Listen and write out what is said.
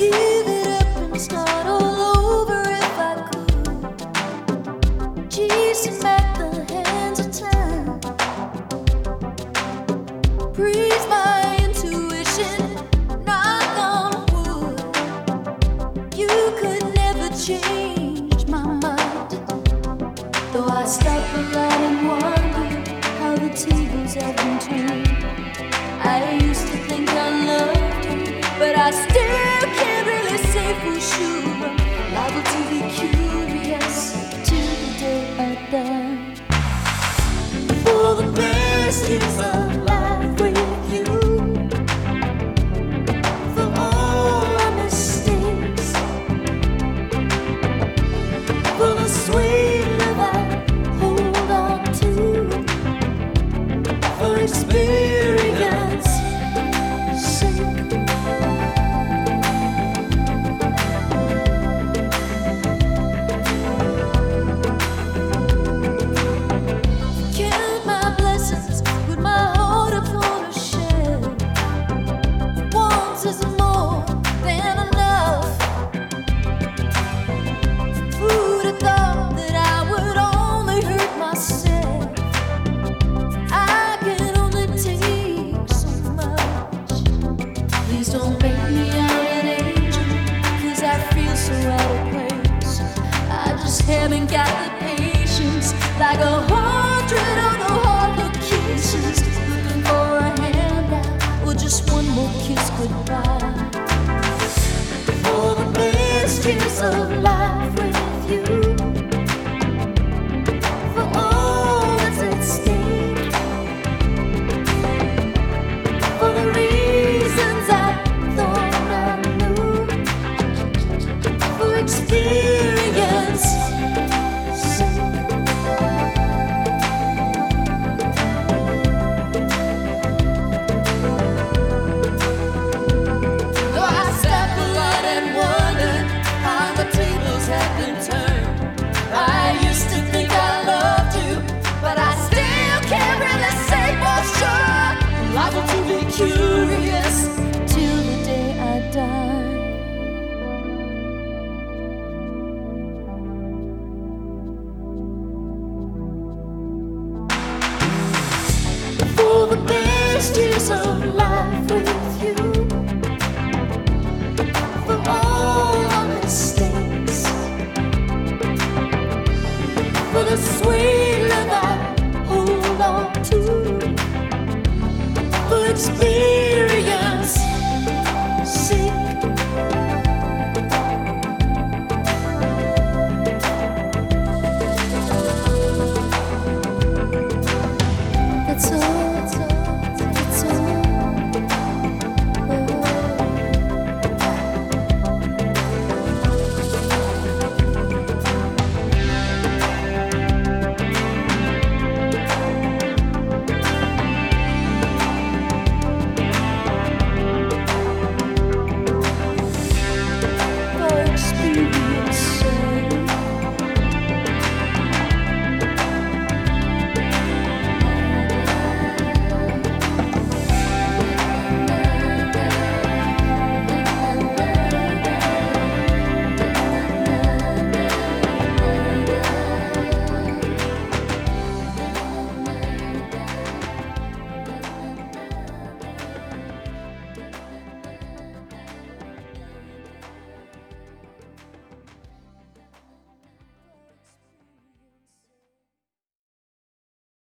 give it up and start all over if I could. Chasing back the hands of time. Breathe my intuition, knock on wood. You could never change my mind. Though I stop around and wonder how the tables have been turned. I used to think I loved you, but I still can't really say for sure. I'm liable to be curious till the day I die. For the best years of life with you, for all our mistakes, for the sweet love I hold on to, for experience. Count my blessings, put my heart upon a shelf. Once is more than enough. Who'd have thought that I would only hurt myself? I can only take so much. Please don't make me out an angel, 'cause I feel so out of place. I just haven't got the patience, like 100 other hard locations, looking for a handout or just one more kiss goodbye. For the best years of life.